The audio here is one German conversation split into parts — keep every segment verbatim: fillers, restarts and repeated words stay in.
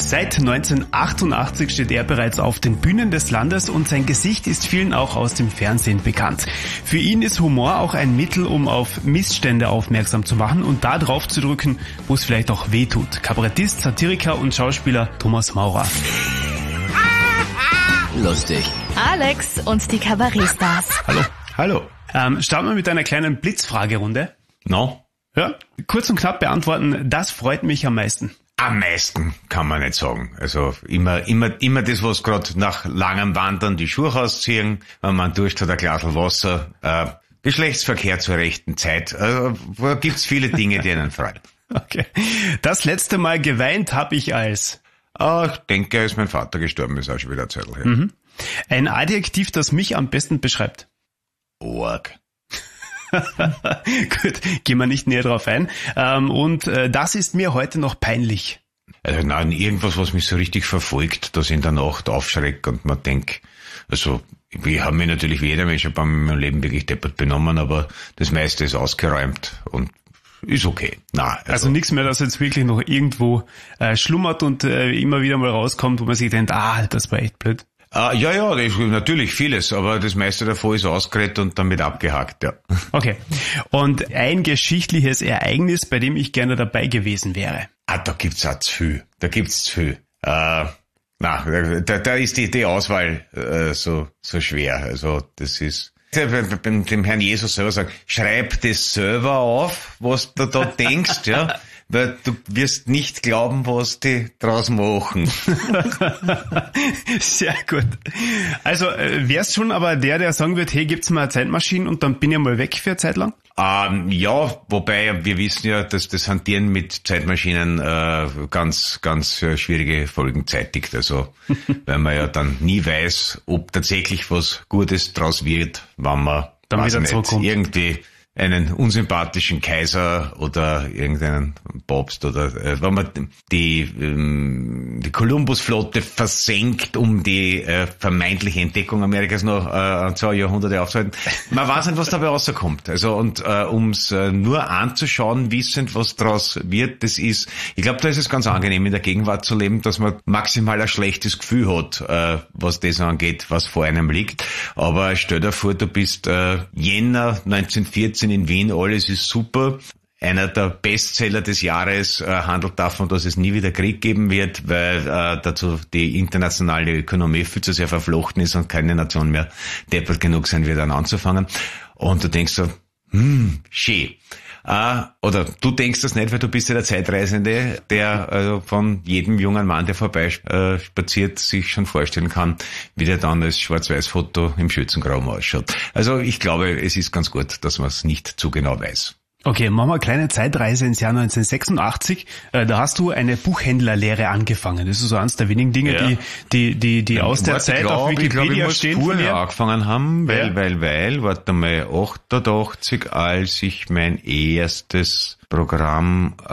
Seit neunzehnhundertachtundachtzig steht er bereits auf den Bühnen des Landes und sein Gesicht ist vielen auch aus dem Fernsehen bekannt. Für ihn ist Humor auch ein Mittel, um auf Missstände aufmerksam zu machen und da drauf zu drücken, wo es vielleicht auch weh tut. Kabarettist, Satiriker und Schauspieler Thomas Maurer. Lustig. Alex und die Kabarettstars. Hallo. Hallo. Ähm, starten wir mit einer kleinen Blitzfragerunde. No? Ja, kurz und knapp beantworten, das freut mich am meisten. Am meisten kann man nicht sagen. Also immer, immer, immer das, was gerade nach langem Wandern die Schuhe ausziehen, wenn man Durst hat, ein Glas Wasser, äh, Geschlechtsverkehr zur rechten Zeit. Also, da gibt's viele Dinge, die einen freuen. Okay. Das letzte Mal geweint habe ich als... Ah, ich denke, als mein Vater gestorben ist, auch schon wieder eine Zeit her. Mhm. Ein Adjektiv, das mich am besten beschreibt. Org. Gut, gehen wir nicht näher drauf ein. Ähm, und äh, das ist mir heute noch peinlich. Also nein, irgendwas, was mich so richtig verfolgt, dass ich in der Nacht aufschrecke und man denkt, also ich habe mich natürlich wie jeder Mensch ein paar Mal in meinem Leben wirklich deppert benommen, aber das meiste ist ausgeräumt und ist okay. Nein, also, also nichts mehr, das jetzt wirklich noch irgendwo äh, schlummert und äh, immer wieder mal rauskommt, wo man sich denkt, ah, das war echt blöd. Ah, ja, ja, das ist natürlich vieles, aber das meiste davon ist ausgeredet und damit abgehakt, ja. Okay. Und ein geschichtliches Ereignis, bei dem ich gerne dabei gewesen wäre. Ah, da gibt's auch zu viel. Da gibt's zu viel. Äh, na, da, da ist die, die Auswahl äh, so, so schwer. Also, das ist, dem Herrn Jesus selber sagen, schreib das selber auf, was du da denkst, ja. Weil du wirst nicht glauben, was die draus machen. Sehr gut. Also äh, wär's schon aber der, der sagen wird, hey, gibt's mal eine Zeitmaschine und dann bin ich mal weg für eine Zeit lang? Ähm, ja, wobei wir wissen ja, dass das Hantieren mit Zeitmaschinen äh, ganz, ganz äh, schwierige Folgen zeitigt. Also, weil man ja dann nie weiß, ob tatsächlich was Gutes draus wird, wenn man dann wieder nicht, zurückkommt. Irgendwie einen unsympathischen Kaiser oder irgendeinen Papst oder äh, wenn man die ähm, die Kolumbusflotte versenkt, um die äh, vermeintliche Entdeckung Amerikas noch äh, zwei Jahrhunderte aufzuhalten. Man weiß nicht, was dabei rauskommt. Also und äh, ums äh, nur anzuschauen, wissend, was draus wird, das ist, ich glaube, da ist es ganz angenehm in der Gegenwart zu leben, dass man maximal ein schlechtes Gefühl hat, äh, was das angeht, was vor einem liegt. Aber stell dir vor, du bist äh, Jänner neunzehnhundertvierzehn in Wien, alles ist super. Einer der Bestseller des Jahres äh, handelt davon, dass es nie wieder Krieg geben wird, weil äh, dazu die internationale Ökonomie viel zu sehr verflochten ist und keine Nation mehr deppert genug sein wird, dann anzufangen. Und du denkst so, hm, schön. Äh, oder du denkst das nicht, weil du bist ja der Zeitreisende, der also von jedem jungen Mann, der vorbei äh, spaziert, sich schon vorstellen kann, wie der dann als Schwarz-Weiß-Foto im Schützengraben ausschaut. Also ich glaube, es ist ganz gut, dass man es nicht zu genau weiß. Okay, machen wir eine kleine Zeitreise ins Jahr neunzehnhundertsechsundachtzig. Äh, da hast du eine Buchhändlerlehre angefangen. Das ist so eines der wenigen Dinge, ja. die die die die ja, aus der warte, Zeit glaub, auf Wikipedia ich glaub, ich stehen. Vorher angefangen haben, weil, ja. weil, weil, warte mal, achtundachtzig, als ich mein erstes Programm, äh,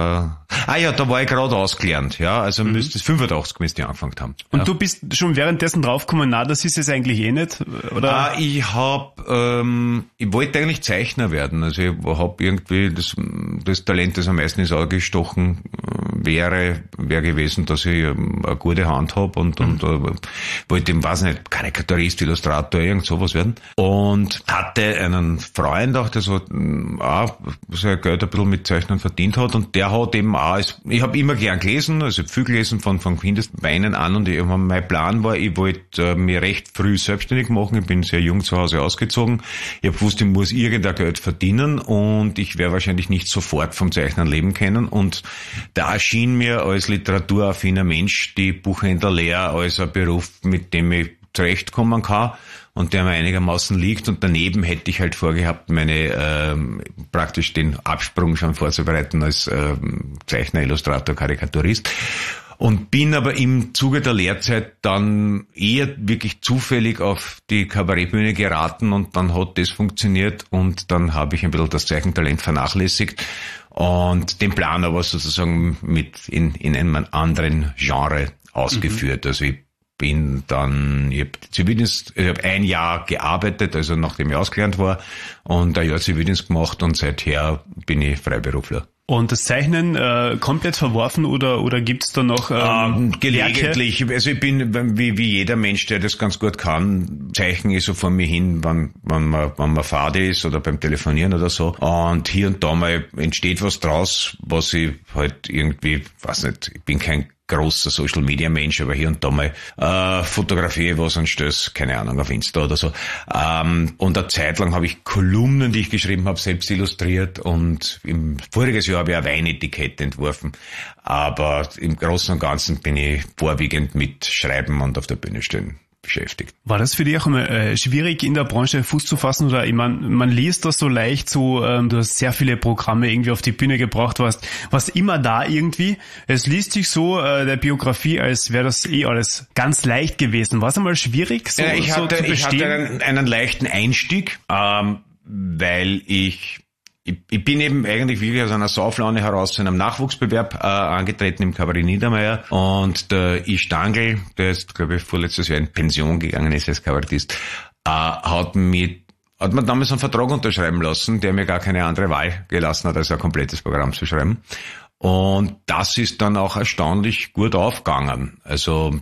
ah ja, da war ich gerade ausgelernt, ja, also mhm. müsste es fünfundachtzig müsste ich angefangen haben. Und ja. du bist schon währenddessen draufgekommen, na, das ist es eigentlich eh nicht, oder? Ah, ich hab, ähm, ich wollte eigentlich Zeichner werden, also ich hab irgendwie das, das Talent, das am meisten ins Auge gestochen wäre, wäre gewesen, dass ich eine gute Hand hab und, mhm. und äh, wollte eben, weiß nicht, Karikaturist, Illustrator, irgend sowas werden. Und hatte einen Freund auch, der so auch sein Geld ein bisschen mit Zeichnen verdient hat und der hat eben auch, ich habe immer gern gelesen, also viel gelesen von, von Kindesbeinen an und ich, mein Plan war, ich wollte äh, mir recht früh selbstständig machen, ich bin sehr jung zu Hause ausgezogen, ich habe gewusst, ich muss irgendein Geld verdienen und ich werde wahrscheinlich nicht sofort vom Zeichnen leben können und da erschien mir als literaturaffiner Mensch die Buchhändlerlehre als ein Beruf, mit dem ich zurechtkommen kann und der mir einigermaßen liegt und daneben hätte ich halt vorgehabt, meine ähm, praktisch den Absprung schon vorzubereiten als ähm, Zeichner, Illustrator, Karikaturist und bin aber im Zuge der Lehrzeit dann eher wirklich zufällig auf die Kabarettbühne geraten und dann hat das funktioniert und dann habe ich ein bisschen das Zeichentalent vernachlässigt und den Plan aber sozusagen mit in, in einem anderen Genre ausgeführt. Mhm. Also ich bin dann, ich habe Zivildienst, ich habe ein Jahr gearbeitet, also nachdem ich ausgelernt war und ein Jahr Zivildienst gemacht und seither bin ich Freiberufler. Und das Zeichnen äh, komplett verworfen oder oder gibt's da noch ähm, ähm, gelegentlich? Werke? Also ich bin wie wie jeder Mensch, der das ganz gut kann. Zeichnen ich so vor mir hin, wann wann man wann man fade ist oder beim Telefonieren oder so. Und hier und da mal entsteht was draus, was ich halt irgendwie, weiß nicht, ich bin kein großer Social-Media-Mensch, aber hier und da mal äh, fotografiere was und stöß, keine Ahnung, auf Insta oder so. Ähm, und eine Zeit lang habe ich Kolumnen, die ich geschrieben habe, selbst illustriert und im voriges Jahr habe ich eine Weinetikette entworfen. Aber im Großen und Ganzen bin ich vorwiegend mit Schreiben und auf der Bühne stehen beschäftigt. War das für dich auch immer äh, schwierig, in der Branche Fuß zu fassen? Oder ich mein, man liest das so leicht, so ähm, du hast sehr viele Programme irgendwie auf die Bühne gebracht, warst, warst immer da irgendwie. Es liest sich so äh, der Biografie, als wäre das eh alles ganz leicht gewesen. War es einmal schwierig, so, ja, ich so hatte, zu bestehen? Ich hatte einen, einen leichten Einstieg, ähm, weil ich Ich, ich bin eben eigentlich wirklich aus einer Sauflaune heraus zu einem Nachwuchsbewerb äh, angetreten im Kabarett Niedermeyer und der I. Stangl, der ist, glaube ich, vorletztes Jahr in Pension gegangen ist als Kabarettist, äh, hat mir hat mir damals einen Vertrag unterschreiben lassen, der mir gar keine andere Wahl gelassen hat, als ein komplettes Programm zu schreiben. Und das ist dann auch erstaunlich gut aufgegangen. Also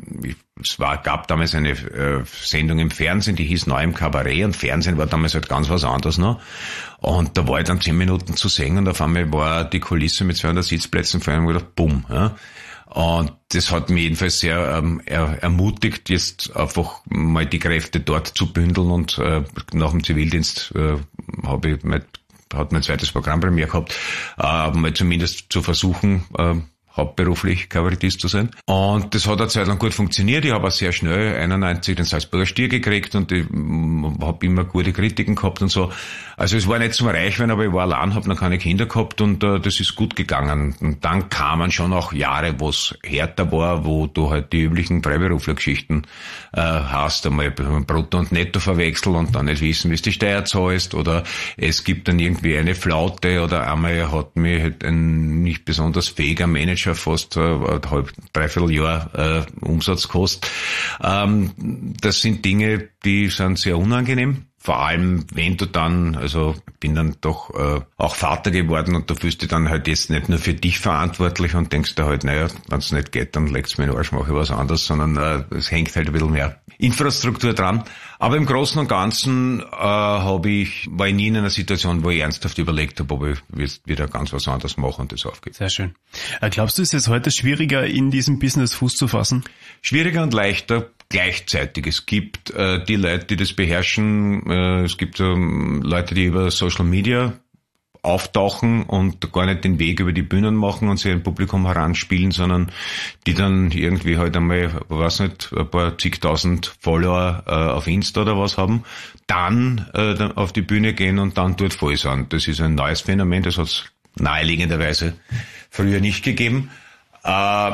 es war, gab damals eine äh, Sendung im Fernsehen, die hieß Neu im Kabarett, und Fernsehen war damals halt ganz was anderes noch. Und da war ich dann zehn Minuten zu singen und auf einmal war die Kulisse mit zweihundert Sitzplätzen vor allem wieder bumm. Ja. Und das hat mich jedenfalls sehr ähm, er, ermutigt, jetzt einfach mal die Kräfte dort zu bündeln, und äh, nach dem Zivildienst äh, habe ich mein hat mein zweites Programm bei mir gehabt, äh, mal zumindest zu versuchen, äh, hauptberuflich Kabarettist zu sein. Und das hat eine Zeit lang gut funktioniert. Ich habe auch sehr schnell einundneunzig den Salzburger Stier gekriegt und ich habe immer gute Kritiken gehabt und so. Also es war nicht zum Reichwein, aber ich war allein, habe noch keine Kinder gehabt und äh, das ist gut gegangen. Und dann kamen schon auch Jahre, wo es härter war, wo du halt die üblichen Freiberuflergeschichten äh, hast, einmal Brutto und Netto verwechseln und dann nicht wissen, wie es die Steuer zahlst, oder es gibt dann irgendwie eine Flaute, oder einmal hat mir halt ein nicht besonders fähiger Manager fast äh, ein halb, dreiviertel Jahr äh, Umsatz kostet. Ähm, das sind Dinge, die sind sehr unangenehm. Vor allem, wenn du dann, also bin dann doch äh, auch Vater geworden, und du fühlst dich dann halt jetzt nicht nur für dich verantwortlich und denkst dir halt, naja, wenn es nicht geht, dann legt's mir in den Arsch, mache ich was anderes, sondern äh, es hängt halt ein bisschen mehr Infrastruktur dran. Aber im Großen und Ganzen äh, habe ich, war ich nie in einer Situation, wo ich ernsthaft überlegt habe, ob ich wieder ganz was anderes mache und das aufgeht. Sehr schön. Äh, glaubst du, ist es heute schwieriger, in diesem Business Fuß zu fassen? Schwieriger und leichter gleichzeitig. Es gibt äh, die Leute, die das beherrschen. Äh, es gibt ähm, Leute, die über Social Media auftauchen und gar nicht den Weg über die Bühnen machen und sich ein Publikum heranspielen, sondern die dann irgendwie halt einmal, weiß nicht, ein paar zigtausend Follower äh, auf Insta oder was haben, dann äh, auf die Bühne gehen und dann dort voll sind. Das ist ein neues Phänomen, das hat es naheliegenderweise früher nicht gegeben. Äh,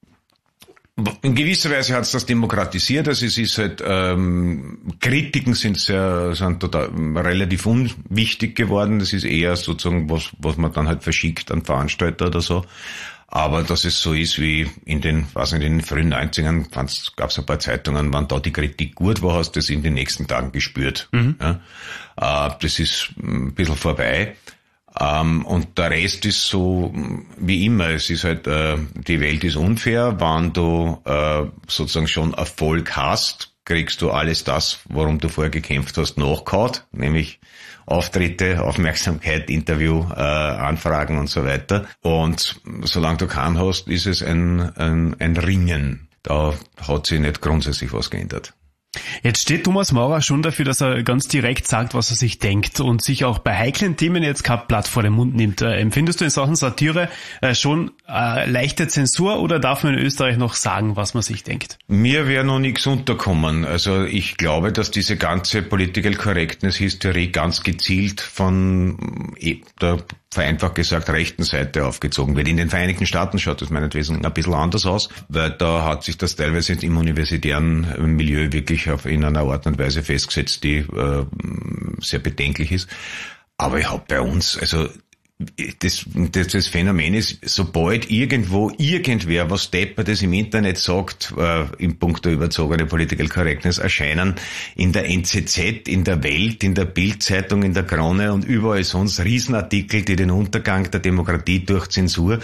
In gewisser Weise hat es das demokratisiert, also es ist halt, ähm, Kritiken sind sehr, sind total, relativ unwichtig geworden, das ist eher sozusagen was, was man dann halt verschickt an Veranstalter oder so. Aber dass es so ist wie in den, was in den frühen neunzigern, gab es ein paar Zeitungen, wann da die Kritik gut war, hast du das in den nächsten Tagen gespürt. Mhm. Ja, äh, das ist ein bisschen vorbei. Um, und der Rest ist so wie immer. Es ist halt, äh, die Welt ist unfair. Wenn du äh, sozusagen schon Erfolg hast, kriegst du alles das, worum du vorher gekämpft hast, nachgehauen, nämlich Auftritte, Aufmerksamkeit, Interview, äh, Anfragen und so weiter. Und solange du keinen hast, ist es ein, ein, ein Ringen. Da hat sich nicht grundsätzlich was geändert. Jetzt steht Thomas Maurer schon dafür, dass er ganz direkt sagt, was er sich denkt und sich auch bei heiklen Themen jetzt kein Blatt vor den Mund nimmt. Äh, empfindest du in Sachen Satire äh, schon äh, leichte Zensur, oder darf man in Österreich noch sagen, was man sich denkt? Mir wäre noch nichts unterkommen. Also ich glaube, dass diese ganze Political Correctness-Hysterie ganz gezielt von der, vereinfacht gesagt, rechten Seite aufgezogen wird. In den Vereinigten Staaten schaut das meinetwegen ein bisschen anders aus, weil da hat sich das teilweise im universitären Milieu wirklich auf, in einer Art und Weise festgesetzt, die äh, sehr bedenklich ist. Aber ich habe bei uns, also das, das, das Phänomen ist, sobald irgendwo irgendwer was Deppertes im Internet sagt, äh, im Punkt der überzogene Political Correctness, erscheinen in der N Z Z, in der Welt, in der Bild-Zeitung, in der Krone und überall sonst Riesenartikel, die den Untergang der Demokratie durch Zensur.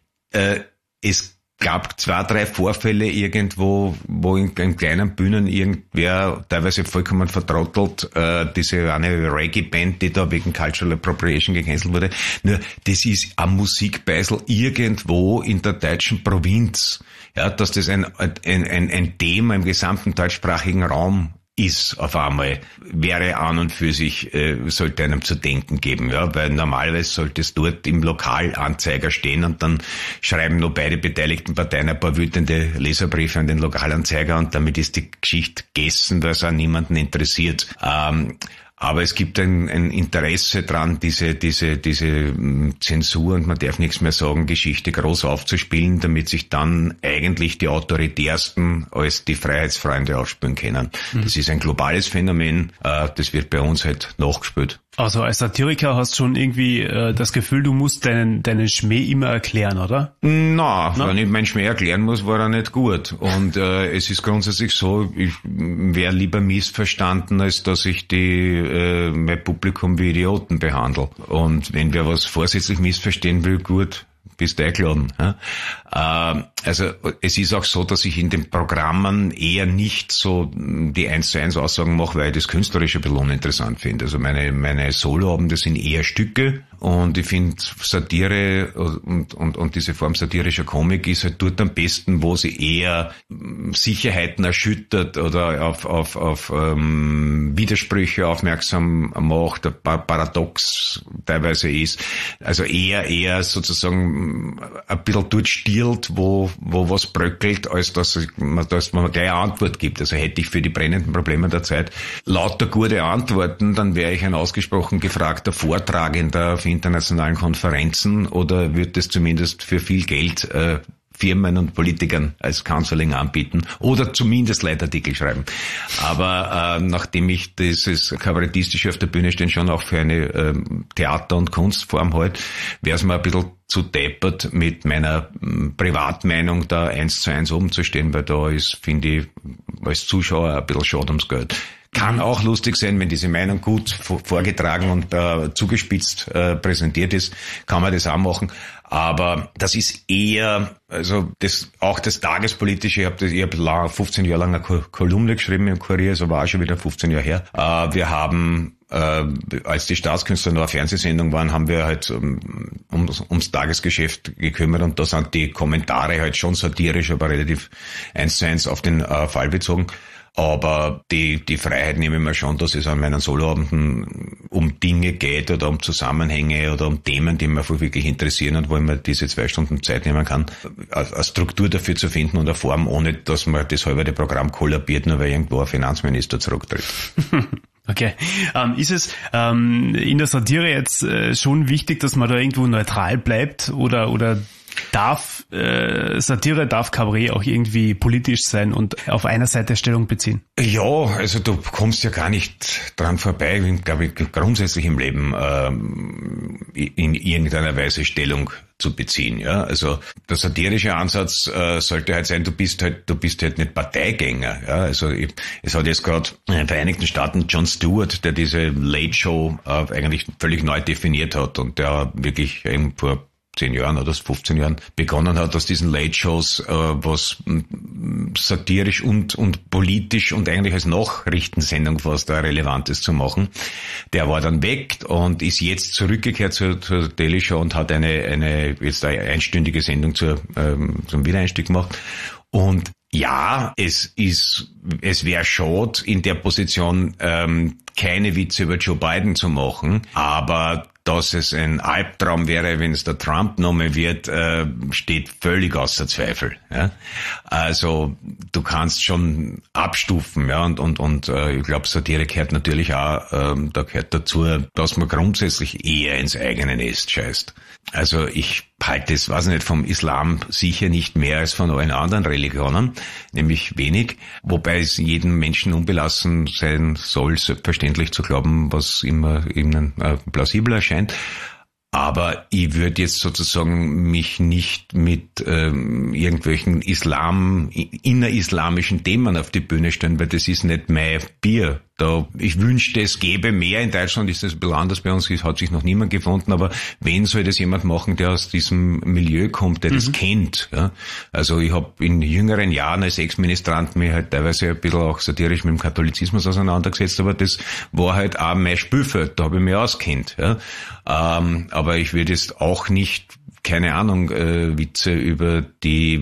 Äh, es gab zwei, drei Vorfälle irgendwo, wo in, in kleinen Bühnen irgendwer, teilweise vollkommen vertrottelt, äh, diese eine Reggae-Band, die da wegen Cultural Appropriation gecancelt wurde. Nur, das ist ein Musikbeisel irgendwo in der deutschen Provinz. Ja, dass das ein, ein, ein, ein Thema im gesamten deutschsprachigen Raum ist auf einmal, wäre an und für sich, äh, sollte einem zu denken geben, ja, weil normalerweise sollte es dort im Lokalanzeiger stehen und dann schreiben nur beide beteiligten Parteien ein paar wütende Leserbriefe an den Lokalanzeiger und damit ist die Geschichte gegessen, weil es auch niemanden interessiert. Ähm, Aber es gibt ein, ein Interesse dran, diese, diese, diese Zensur und man darf nichts mehr sagen, Geschichte groß aufzuspielen, damit sich dann eigentlich die Autoritärsten als die Freiheitsfreunde aufspüren können. Mhm. Das ist ein globales Phänomen, das wird bei uns halt nachgespielt. Also als Satiriker hast du schon irgendwie äh, das Gefühl, du musst deinen, deinen Schmäh immer erklären, oder? Na, no, wenn ich meinen Schmäh erklären muss, war er nicht gut. Und äh, es ist grundsätzlich so, ich wäre lieber missverstanden, als dass ich die äh, mein Publikum wie Idioten behandle. Und wenn wer was vorsätzlich missverstehen will, gut, bist eingeladen. Ja? Äh, also es ist auch so, dass ich in den Programmen eher nicht so die eins zu eins Aussagen mache, weil ich das künstlerisch ein bisschen uninteressant finde. Also meine meine Soloabende sind eher Stücke und ich finde Satire und, und, und diese Form satirischer Komik ist halt dort am besten, wo sie eher Sicherheiten erschüttert oder auf, auf, auf ähm, Widersprüche aufmerksam macht, ein Paradox teilweise ist. Also eher eher sozusagen ein bisschen dort stiehlt, wo, wo was bröckelt, als dass man, dass man gleich eine Antwort gibt. Also hätte ich für die brennenden Probleme der Zeit lauter gute Antworten, dann wäre ich ein ausgesprochen gefragter Vortragender auf internationalen Konferenzen oder würde es zumindest für viel Geld äh, Firmen und Politikern als Counseling anbieten oder zumindest Leitartikel schreiben. Aber äh, nachdem ich dieses Kabarettistische auf der Bühne stehen schon auch für eine äh, Theater- und Kunstform halt, wäre es mir ein bisschen zu deppert, mit meiner m, Privatmeinung da eins zu eins umzustehen, weil da ist, finde ich, als Zuschauer ein bisschen schade ums Geld. Kann auch lustig sein, wenn diese Meinung gut vorgetragen und äh, zugespitzt äh, präsentiert ist, kann man das auch machen. Aber das ist eher, also das auch das Tagespolitische, ich habe das, ich habe fünfzehn Jahre lang eine Kolumne geschrieben im Kurier, also war auch schon wieder fünfzehn Jahre her. Äh, wir haben, äh, als die Staatskünstler noch eine Fernsehsendung waren, haben wir halt um, ums, ums Tagesgeschäft gekümmert und da sind die Kommentare halt schon satirisch, aber relativ eins zu eins auf den äh, Fall bezogen. Aber die, die Freiheit nehme ich mir schon, dass es an meinen Soloabenden um Dinge geht oder um Zusammenhänge oder um Themen, die mich wirklich interessieren und wo ich mir diese zwei Stunden Zeit nehmen kann, eine Struktur dafür zu finden und eine Form, ohne dass man das halbe Programm kollabiert, nur weil irgendwo ein Finanzminister zurücktritt. Okay. Ähm, ist es ähm, in der Satire jetzt äh, schon wichtig, dass man da irgendwo neutral bleibt oder oder darf äh, Satire, darf Kabarett auch irgendwie politisch sein und auf einer Seite Stellung beziehen? Ja, also du kommst ja gar nicht dran vorbei, glaube ich, grundsätzlich im Leben ähm, in irgendeiner Weise Stellung zu beziehen. Ja, also der satirische Ansatz äh, sollte halt sein, du bist halt, du bist halt nicht Parteigänger. Ja, also ich, es hat jetzt gerade in den Vereinigten Staaten Jon Stewart, der diese Late Show äh, eigentlich völlig neu definiert hat und der wirklich eben vor zehn Jahren oder fünfzehn Jahren begonnen hat, aus diesen Late-Shows äh, was m, satirisch und und politisch und eigentlich als Nachrichtensendung fast da Relevantes zu machen. Der war dann weg und ist jetzt zurückgekehrt zur, zur Daily Show und hat eine eine jetzt eine einstündige Sendung zur, ähm, zum Wiedereinstieg gemacht. Und ja, es ist, es wäre schade, in der Position ähm, keine Witze über Joe Biden zu machen, aber dass es ein Albtraum wäre, wenn es der Trump nochmal wird, äh, steht völlig außer Zweifel. Ja? Also du kannst schon abstufen, ja, und und und äh, ich glaube, Satire gehört natürlich auch, ähm, da gehört dazu, dass man grundsätzlich eher ins eigene Nest scheißt. Also ich halte es, weiß nicht, vom Islam sicher nicht mehr als von allen anderen Religionen, nämlich wenig, wobei es jedem Menschen unbelassen sein soll, selbstverständlich zu glauben, was immer ihnen äh, plausibel erscheint. Aber ich würde jetzt sozusagen mich nicht mit ähm, irgendwelchen Islam, innerislamischen Themen auf die Bühne stellen, weil das ist nicht mein Bier. Da, ich wünschte, es gäbe mehr. In Deutschland ist das ein bisschen anders bei uns, es hat sich noch niemand gefunden, aber wenn soll das jemand machen, der aus diesem Milieu kommt, der mhm. das kennt. Ja? Also ich habe in jüngeren Jahren als Ex-Ministrant mich halt teilweise ein bisschen auch satirisch mit dem Katholizismus auseinandergesetzt, aber das war halt auch mein Spielfeld, da habe ich mich auskennt. Ja? Ähm, aber ich würde jetzt auch nicht, keine Ahnung, äh, Witze über die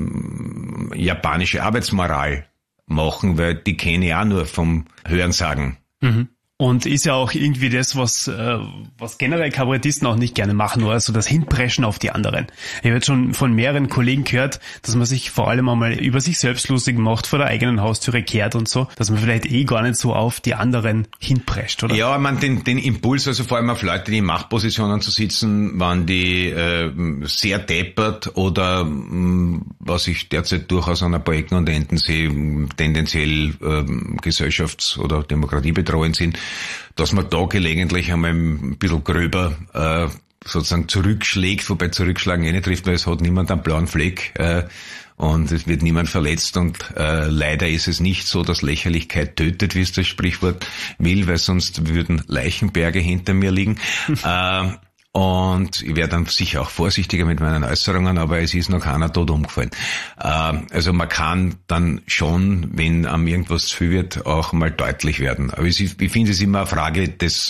m, japanische Arbeitsmoral machen, weil die kenne ich auch nur vom Hörensagen. Mhm. Und ist ja auch irgendwie das, was äh, was generell Kabarettisten auch nicht gerne machen, nur also das Hinpreschen auf die anderen. Ich habe jetzt schon von mehreren Kollegen gehört, dass man sich vor allem einmal über sich selbst lustig macht, vor der eigenen Haustüre kehrt und so, dass man vielleicht eh gar nicht so auf die anderen hinprescht, oder? Ja, man den den Impuls, also vor allem auf Leute, die in Machtpositionen zu sitzen, waren die äh, sehr deppert oder mh, was ich derzeit durchaus an ein paar Ecken und Enden sehe, tendenziell äh, gesellschafts- oder demokratiebedrohend sind, dass man da gelegentlich einmal ein bisschen gröber äh, sozusagen zurückschlägt, wobei zurückschlagen eh nicht trifft, weil es hat niemand einen blauen Fleck äh, und es wird niemand verletzt und äh, leider ist es nicht so, dass Lächerlichkeit tötet, wie es das Sprichwort will, weil sonst würden Leichenberge hinter mir liegen. äh, Und ich werde dann sicher auch vorsichtiger mit meinen Äußerungen, aber es ist noch keiner tot umgefallen. Also man kann dann schon, wenn einem irgendwas zu viel wird, auch mal deutlich werden. Aber ich finde es immer eine Frage des,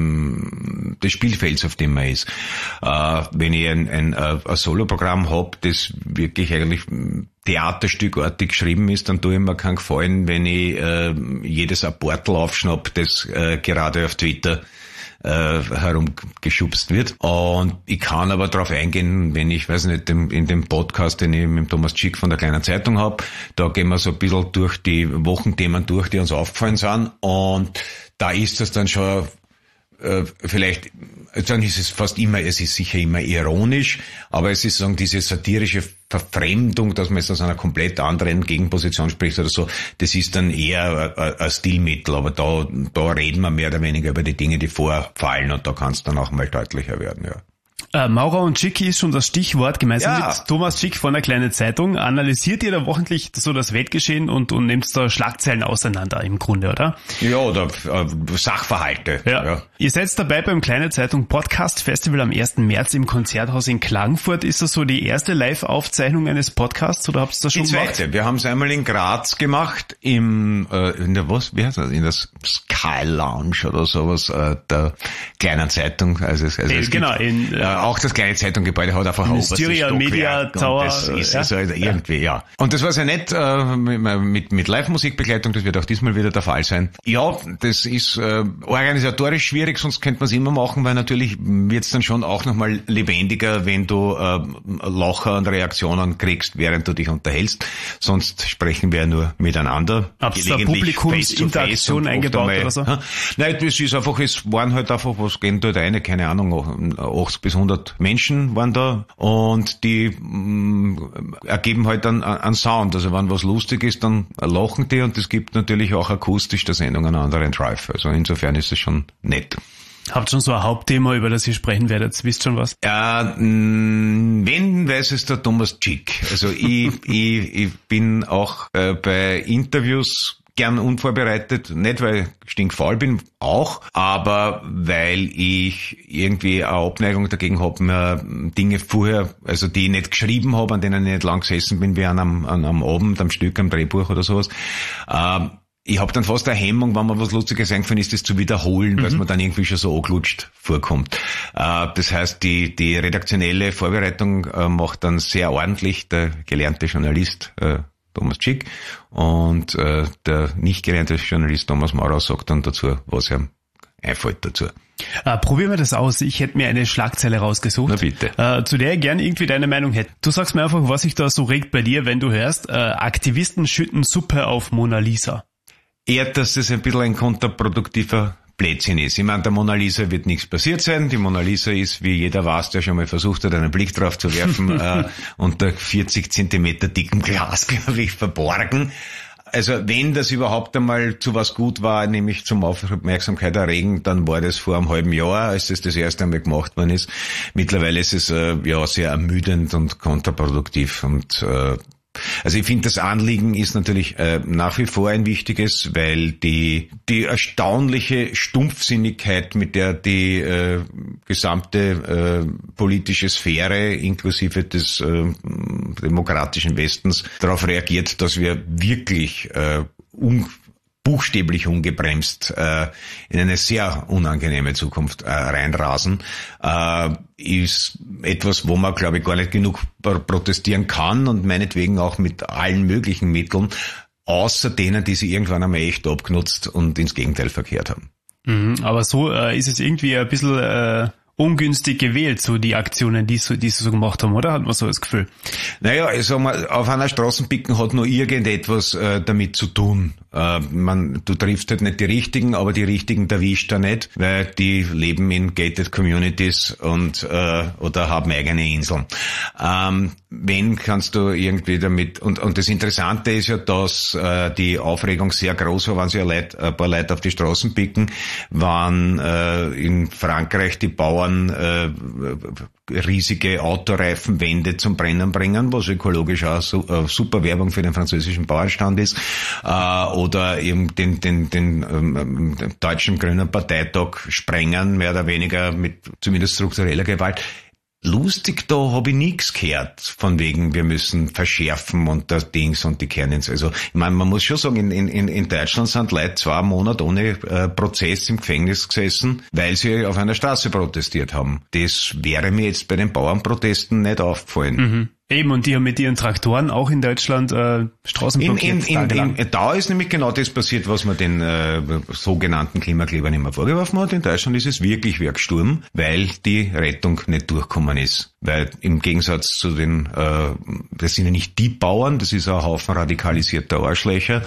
ähm, des Spielfelds, auf dem man ist. Wenn ich ein, ein, ein Soloprogramm habe, das wirklich eigentlich theaterstückartig geschrieben ist, dann tue ich mir keinen Gefallen, wenn ich äh, jedes Abortel aufschnapp, das äh, gerade auf Twitter Äh, herumgeschubst wird. Und ich kann aber darauf eingehen, wenn ich, weiß nicht, in dem Podcast, den ich mit Thomas Schick von der Kleinen Zeitung habe, da gehen wir so ein bisschen durch die Wochenthemen durch, die uns aufgefallen sind. Und da ist das dann schon äh, vielleicht, dann ist es fast immer, es ist sicher immer ironisch, aber es ist sagen diese satirische Verfremdung, dass man jetzt aus einer komplett anderen Gegenposition spricht oder so, das ist dann eher ein, ein Stilmittel, aber da, da reden wir mehr oder weniger über die Dinge, die vorfallen und da kann es dann auch mal deutlicher werden, ja. Äh, Maurer und Schick ist schon das Stichwort. Gemeinsam ja. mit Thomas Schick von der Kleinen Zeitung analysiert ihr da wochentlich so das Weltgeschehen und, und nehmt da Schlagzeilen auseinander im Grunde, oder? Ja, oder äh, Sachverhalte. Ja. ja. Ihr seid dabei beim Kleine Zeitung Podcast Festival am ersten März im Konzerthaus in Klagenfurt. Ist das so die erste Live-Aufzeichnung eines Podcasts oder habt ihr das schon die zweite. gemacht? Wir haben es einmal in Graz gemacht, im äh, in der was, wie heißt das? In der Sky Lounge oder sowas äh, der Kleinen Zeitung. Also, also äh, es genau, gibt, in äh, auch das Kleine Zeitunggebäude hat einfach ein Mysteria Media Tower. Das ist ja? also irgendwie, ja. Und das war sehr nett äh, mit, mit Live-Musikbegleitung, das wird auch diesmal wieder der Fall sein. Ja, das ist äh, organisatorisch schwierig, sonst könnte man es immer machen, weil natürlich wird es dann schon auch nochmal lebendiger, wenn du äh, Lacher und Reaktionen kriegst, während du dich unterhältst. Sonst sprechen wir ja nur miteinander. Habt ihr da Publikumsinteraktion eingebaut einmal, oder so? Ha? Nein, das ist einfach, es waren halt einfach, was gehen dort eine, keine Ahnung, achtzig bis hundert Menschen waren da und die mh, ergeben halt dann einen Sound. Also wenn was lustig ist, dann lachen die und es gibt natürlich auch akustisch der Sendung einen anderen Drive. Also insofern ist es schon nett. Habt schon so ein Hauptthema, über das ihr sprechen werdet? Wisst schon was? Ja, mh, wenn, weiß es der Thomas Schick. Also ich, ich, ich bin auch äh, bei Interviews gern unvorbereitet, nicht weil ich stinkfaul bin, auch, aber weil ich irgendwie eine Abneigung dagegen habe, mir Dinge vorher, also die ich nicht geschrieben habe, an denen ich nicht lang gesessen bin, wie an einem, an einem Abend, am Stück, am Drehbuch oder sowas. Ähm, ich habe dann fast eine Hemmung, wenn man was Lustiges eingefallen ist, das zu wiederholen, mhm. weil es mir dann irgendwie schon so anglutscht vorkommt. Äh, das heißt, die, die redaktionelle Vorbereitung äh, macht dann sehr ordentlich der gelernte Journalist äh, Thomas Schick und äh, der nicht gelernte Journalist Thomas Maurer sagt dann dazu, was ihm einfällt dazu. Äh, probieren wir das aus. Ich hätte mir eine Schlagzeile rausgesucht, Na bitte. Äh, zu der ich gern irgendwie deine Meinung hätte. Du sagst mir einfach, was sich da so regt bei dir, wenn du hörst, äh, Aktivisten schütten Suppe auf Mona Lisa. Eher, dass das ein bisschen ein kontraproduktiver Blödsinn ist. Ich meine, der Mona Lisa wird nichts passiert sein. Die Mona Lisa ist, wie jeder weiß, der schon mal versucht hat, einen Blick drauf zu werfen, äh, unter vierzig Zentimeter dickem Glas, glaube ich, verborgen. Also wenn das überhaupt einmal zu was gut war, nämlich zum Aufmerksamkeit erregen, dann war das vor einem halben Jahr, als das das erste Mal gemacht worden ist. Mittlerweile ist es äh, ja sehr ermüdend und kontraproduktiv und äh, also ich finde, das Anliegen ist natürlich äh, nach wie vor ein wichtiges, weil die die erstaunliche Stumpfsinnigkeit, mit der die äh, gesamte äh, politische Sphäre inklusive des äh, demokratischen Westens darauf reagiert, dass wir wirklich äh, un buchstäblich ungebremst äh, in eine sehr unangenehme Zukunft äh, reinrasen, äh, ist etwas, wo man, glaube ich, gar nicht genug protestieren kann und meinetwegen auch mit allen möglichen Mitteln, außer denen, die sie irgendwann einmal echt abgenutzt und ins Gegenteil verkehrt haben. Mhm, aber so äh, ist es irgendwie ein bisschen äh, ungünstig gewählt, so die Aktionen, die, so, die sie so gemacht haben, oder? Hat man so das Gefühl? Naja, ich sag mal, auf einer Straßenpicken hat nur irgendetwas äh, damit zu tun. Äh, man, du triffst halt nicht die Richtigen, aber die Richtigen erwischt er nicht, weil die leben in gated communities und äh, oder haben eigene Inseln. Ähm, wenn kannst du irgendwie damit, und und das Interessante ist ja, dass äh, die Aufregung sehr groß war, wenn sie ein, Leut, ein paar Leute auf die Straßen picken, waren äh, in Frankreich die Bauern äh, riesige Autoreifenwände zum Brennen bringen, was ökologisch auch su- äh, super Werbung für den französischen Bauernstand ist, äh, oder eben den, den, den, ähm, den deutschen Grünen Parteitag sprengen, mehr oder weniger mit zumindest struktureller Gewalt. Lustig, da habe ich nichts gehört, von wegen, wir müssen verschärfen und das Dings und die Kernins. Also, ich meine, man muss schon sagen, in, in, in Deutschland sind Leute zwei Monate ohne äh, Prozess im Gefängnis gesessen, weil sie auf einer Straße protestiert haben. Das wäre mir jetzt bei den Bauernprotesten nicht aufgefallen. Mhm. Eben, und die haben mit ihren Traktoren auch in Deutschland äh, Straßen blockiert. In, in, in, in, da ist nämlich genau das passiert, was man den äh, sogenannten Klimaklebern immer vorgeworfen hat. In Deutschland ist es wirklich wie Sturm, weil die Rettung nicht durchgekommen ist. Weil im Gegensatz zu den, äh, das sind ja nicht die Bauern, das ist ein Haufen radikalisierter Arschlöcher,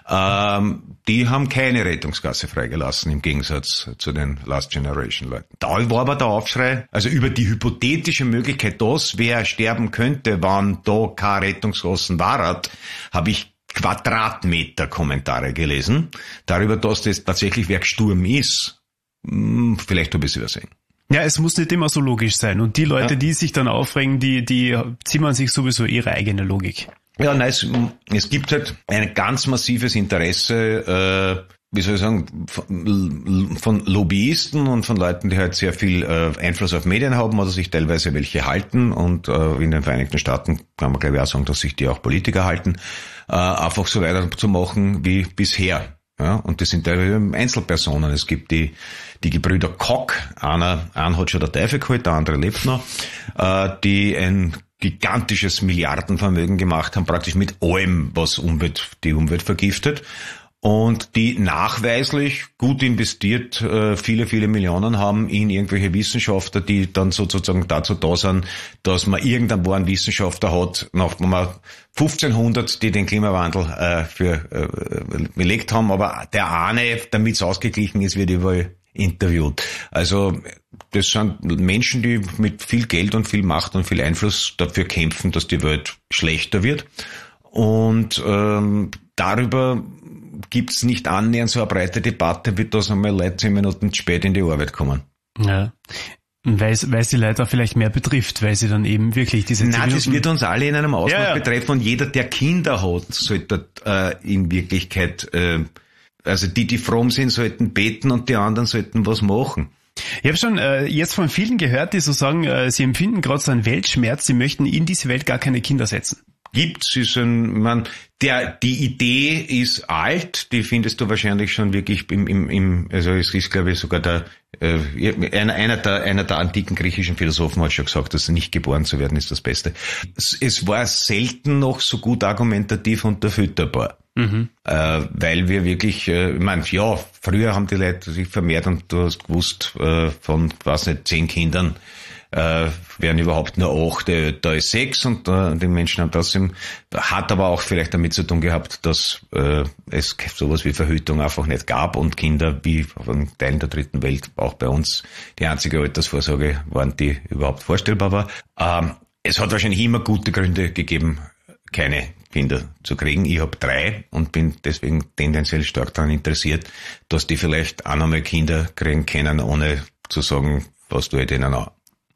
ähm, die haben keine Rettungsgasse freigelassen, im Gegensatz zu den Last Generation Leuten. Da war aber der Aufschrei, also über die hypothetische Möglichkeit, dass wer sterben könnte, wann da keine Rettungsgassen war, habe ich Quadratmeter Kommentare gelesen. Darüber, dass das tatsächlich Werksturm ist, vielleicht habe ich es übersehen. Ja, es muss nicht immer so logisch sein. Und die Leute, ja, die sich dann aufregen, die, die zimmern sich sowieso ihre eigene Logik. Ja, nein, es, es gibt halt ein ganz massives Interesse, äh, wie soll ich sagen, von, von Lobbyisten und von Leuten, die halt sehr viel äh, Einfluss auf Medien haben oder sich teilweise welche halten. Und äh, in den Vereinigten Staaten kann man, glaube ich, auch sagen, dass sich die auch Politiker halten, äh, einfach so weiterzumachen wie bisher. Ja, und das sind teilweise Einzelpersonen. Es gibt die, die Gebrüder Koch, einer, einer hat schon der Teufel geholt, der andere lebt noch, äh, die ein gigantisches Milliardenvermögen gemacht haben, praktisch mit allem, was Umwelt, die Umwelt vergiftet. Und die nachweislich gut investiert äh, viele, viele Millionen haben in irgendwelche Wissenschaftler, die dann sozusagen dazu da sind, dass man irgendwo einen Wissenschaftler hat, nachdem man fünfzehnhundert, die den Klimawandel äh, für äh, belegt haben, aber der eine, damit es ausgeglichen ist, wird überall interviewt. Also das sind Menschen, die mit viel Geld und viel Macht und viel Einfluss dafür kämpfen, dass die Welt schlechter wird. Und ähm, darüber gibt's nicht annähernd so eine breite Debatte, wie das einmal Leute zehn Minuten spät in die Arbeit kommen. Ja. Weil es, weil es die Leute auch vielleicht mehr betrifft, weil sie dann eben wirklich diese... Nein, das wird uns alle in einem Ausmaß ja, ja. betreffen und jeder, der Kinder hat, sollte äh, in Wirklichkeit, äh, also die, die fromm sind, sollten beten und die anderen sollten was machen. Ich habe schon äh, jetzt von vielen gehört, die so sagen, äh, sie empfinden gerade so einen Weltschmerz, sie möchten in diese Welt gar keine Kinder setzen. Gibt's, ist ein, man, der, die Idee ist alt, die findest du wahrscheinlich schon wirklich im, im, im also es ist, glaube ich, sogar der, äh, einer, einer der, einer der antiken griechischen Philosophen hat schon gesagt, dass nicht geboren zu werden ist das Beste. Es, es war selten noch so gut argumentativ unterfütterbar. Mhm. Äh, weil wir wirklich, äh, ich meine, ja, früher haben die Leute sich vermehrt und du hast gewusst, äh, von, weiß nicht, zehn Kindern, äh, werden überhaupt nur acht, äh, da ist sechs und äh, die Menschen haben trotzdem, hat aber auch vielleicht damit zu tun gehabt, dass äh, es sowas wie Verhütung einfach nicht gab und Kinder wie in Teilen der dritten Welt, auch bei uns, die einzige Altersvorsorge waren, die überhaupt vorstellbar war. Ähm, es hat wahrscheinlich immer gute Gründe gegeben, keine Kinder zu kriegen. Ich habe drei und bin deswegen tendenziell stark daran interessiert, dass die vielleicht auch nochmal Kinder kriegen können, ohne zu sagen, was tue ich denen an.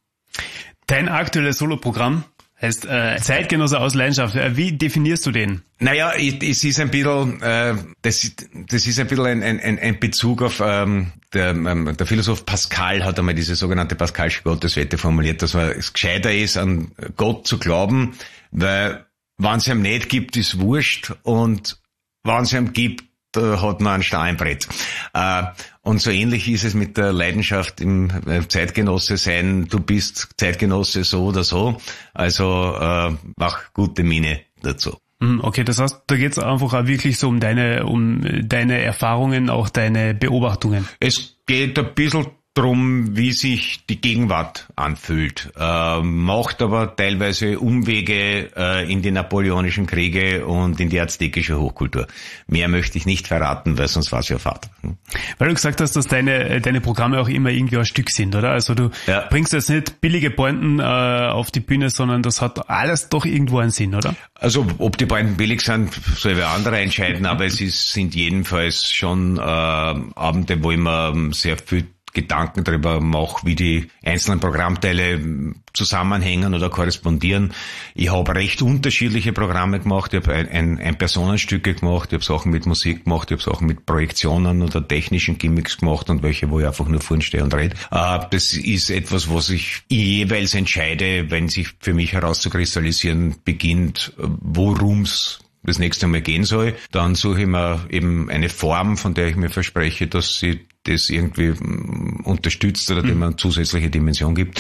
Dein aktuelles Soloprogramm heißt äh, Zeitgenosse aus Leidenschaft. Wie definierst du den? Naja, es ist ein bisschen, äh, das, das ist ein bisschen ein, ein, ein Bezug auf, ähm, der, ähm, der Philosoph Pascal hat einmal diese sogenannte Pascalsche Gotteswette formuliert, dass es gescheiter ist, an Gott zu glauben, weil wenn es ihm nicht gibt, ist wurscht, und wenn es ihm gibt, hat man ein Steinbrett. Äh, und so ähnlich ist es mit der Leidenschaft im Zeitgenosse sein. Du bist Zeitgenosse so oder so, also äh, mach gute Miene dazu. Okay, das heißt, da geht es einfach auch wirklich so um deine, um deine Erfahrungen, auch deine Beobachtungen. Es geht ein bisschen drum, wie sich die Gegenwart anfühlt, äh, macht aber teilweise Umwege äh, in die napoleonischen Kriege und in die aztekische Hochkultur. Mehr möchte ich nicht verraten, weil sonst war es ja Vater. Hm? Weil du gesagt hast, dass deine deine Programme auch immer irgendwie ein Stück sind, oder? Also du ja. bringst jetzt nicht billige Pointen äh, auf die Bühne, sondern das hat alles doch irgendwo einen Sinn, oder? Also ob die Pointen billig sind, soll wer andere entscheiden, aber es ist, sind jedenfalls schon äh, Abende, wo ich mir sehr viel Gedanken darüber mache, wie die einzelnen Programmteile zusammenhängen oder korrespondieren. Ich habe recht unterschiedliche Programme gemacht. Ich habe ein, ein, ein Personenstücke gemacht, ich habe Sachen mit Musik gemacht, ich habe Sachen mit Projektionen oder technischen Gimmicks gemacht und welche, wo ich einfach nur vorne stehe und rede. Das ist etwas, was ich jeweils entscheide, wenn sich für mich herauszukristallisieren beginnt, worum's das nächste Mal gehen soll. Dann suche ich mir eben eine Form, von der ich mir verspreche, dass sie das irgendwie unterstützt oder dem eine zusätzliche Dimension gibt.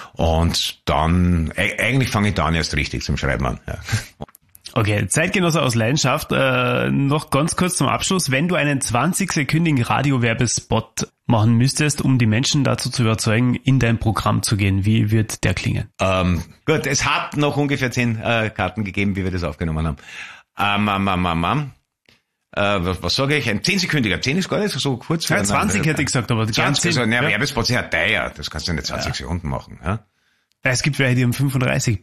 Und dann, eigentlich fange ich dann erst richtig zum Schreiben an. Ja. Okay, Zeitgenosse aus Leidenschaft. Äh, noch ganz kurz zum Abschluss. Wenn du einen zwanzig-sekündigen Radiowerbespot machen müsstest, um die Menschen dazu zu überzeugen, in dein Programm zu gehen, wie wird der klingen? Ähm, gut, es hat noch ungefähr zehn äh, Karten gegeben, wie wir das aufgenommen haben. Ähm, ähm, ähm, ähm, ähm. Äh, was, was sage ich? Ein zehnsekündiger. zehn ist gar nicht so kurz. Ja, zwanzig hätte ich gesagt, aber zwanzig, also, ne, ja. Werbespot ist ja teuer. Das kannst du in zwanzig ja. Sekunden machen. Ja? Es gibt welche, die haben fünfunddreißig.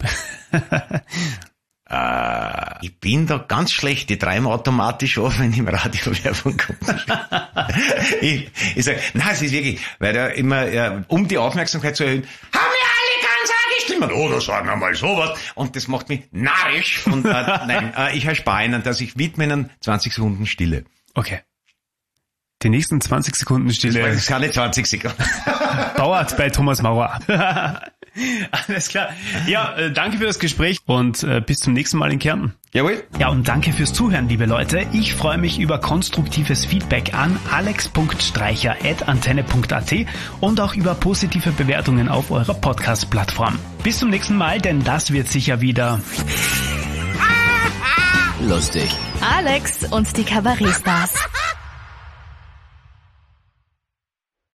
äh, ich bin da ganz schlecht. Die treiben automatisch auf, wenn im Radio Werbung kommt. ich ich sage, nein, es ist wirklich, weil da immer, ja, um die Aufmerksamkeit zu erhöhen, haben wir alle ganz angestimmt. Oh, das war nochmal sowas. Und das macht mich narrisch. Und äh, nein, äh, ich erspare Ihnen, dass ich widme Ihnen zwanzig Sekunden Stille. Okay. Die nächsten zwanzig Sekunden Stille. Das ist keine zwanzig Sekunden. Dauert bei Thomas Maurer. Alles klar. Ja, äh, danke für das Gespräch und äh, bis zum nächsten Mal in Kärnten. Jawohl. Ja, und danke fürs Zuhören, liebe Leute. Ich freue mich über konstruktives Feedback an alex punkt streicher at antenne punkt at und auch über positive Bewertungen auf eurer Podcast-Plattform. Bis zum nächsten Mal, denn das wird sicher wieder lustig. Alex und die Kabarettstars.